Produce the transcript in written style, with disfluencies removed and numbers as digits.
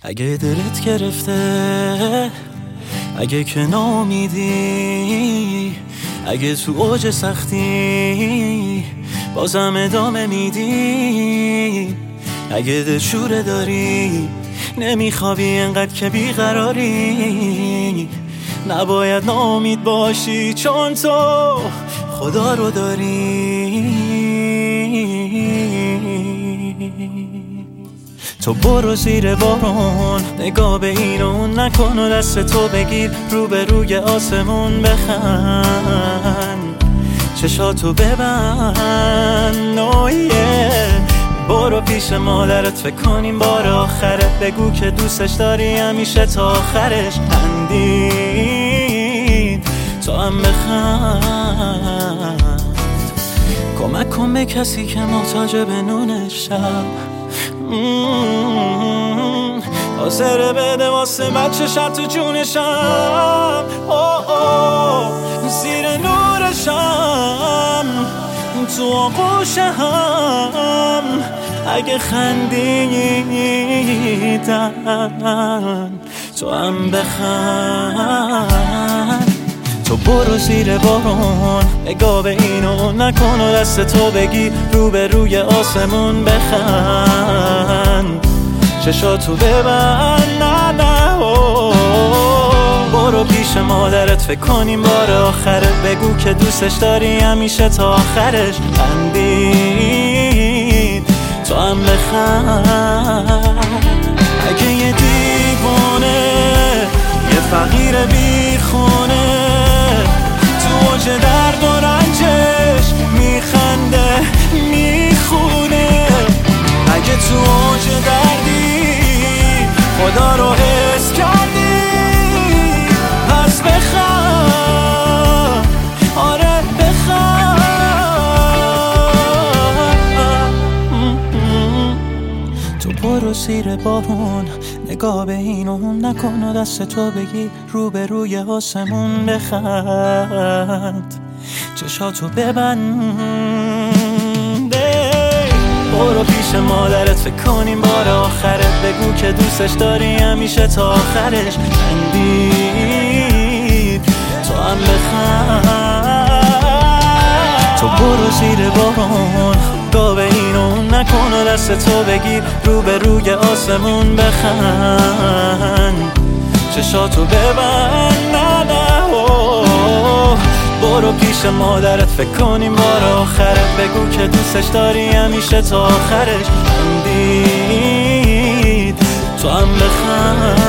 اگه دلت گرفته، اگه که ناامیدی، اگه تو اوج سختی بازم ادامه میدی، اگه دلشوره داری نمیخوابی انقدر که بیقراری، نباید ناامید باشی چون تو خدا رو داری. تو برو زیر بارون، نگاه به این و اون نکن و دست تو بگیر رو به روی آسمون بخند، چشاتو ببند. برو پیش مادرت فکر کنیم بار آخره، بگو که دوستش داری همیشه تا آخرش. خندید تو هم بخند، کمک کن به کسی که محتاج به نون شب، حاضره بده واسه بچه شب تو جونشم، زیر نورشم تو آغوشم. اگه خندیدن تو هم بخند. تو برو زیر بارون، نگاه به این و اون نکن و دست تو بگی رو به روی آسمون بخند، چشاتو ببند. برو پیش مادرت فکر کنیم بار آخره، بگو که دوستش داری همیشه تا آخرش. خندید تو هم بخند. اگه یه دیوانه، یه فقیر بیخونه تو اوج درد و رنجش میخنده میخونه، اگه تو اوج دردی خدا رو حس کردی پس بخند، آره بخند. تو برو زیر بارون، نگاه به این و اون نکن و دست تو بگی رو به روی آسمون بخند، چشاتو ببند. برو پیش مادرت فکر کنیم بار آخره، بگو که دوستش داری همیشه تا آخرش. خندید تو هم بخند. تو برو زیر بارون، نگاه به این و اون نکن و دست تو بگیر رو به روی آسمون بخند، چشاتو ببند. برو پیش مادرت فکر کنیم بار آخره، بگو که دوستش داری همیشه تا آخرش. خندید تو هم بخند.